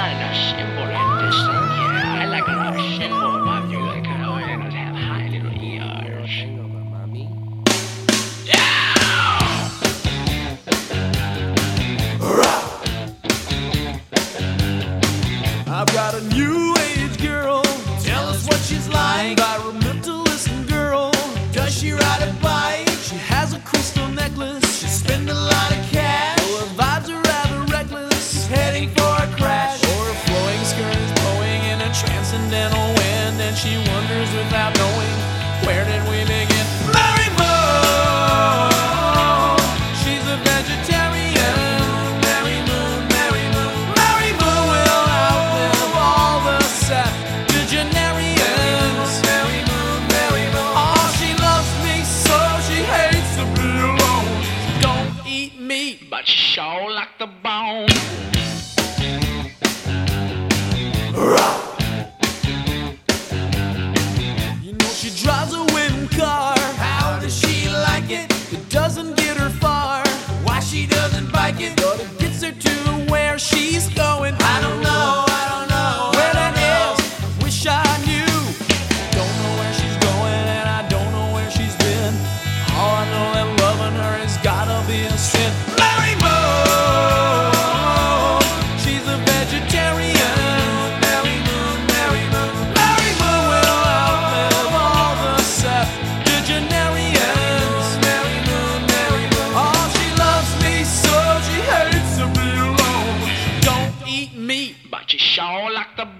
kind of simple and distinct. Yeah, I like a lot of simple about you. I kind of want to have high little ears. I've got a new age girl. Tell us what she's like. Environmentalist girl. Does she ride a bike? She has a crystal necklace. She spends a lot of cash. Well, her vibes are rather reckless. She's heading for a crash. Or her flowing skirt is blowing in a transcendental wind, and she wonders without knowing, where did we begin? Mary Moon. She's a vegetarian. Mary Moon, Mary Moon. Mary Moon will outlive all the septuagenarians. Mary Moon, Mary Moon. Oh, she loves me so she hates to be alone. Don't eat meat, But sure like the bone. you know she drives a winning car. How does she like it? It doesn't get her far. Why she doesn't bike it? But it gets her to where she's going. I don't know, I don't know where that is. I wish I knew. Don't know where she's going and I don't know where she's been. All I know that loving her has gotta be a sin. Mary Moon, she's a vegetarian. Mary Moon, Mary Moon. Mary Moon will outlive all the septuagenarians. Mary Moon, Mary Moon. Oh, she loves me so she hates to be alone. Don't eat meat. But you sure like the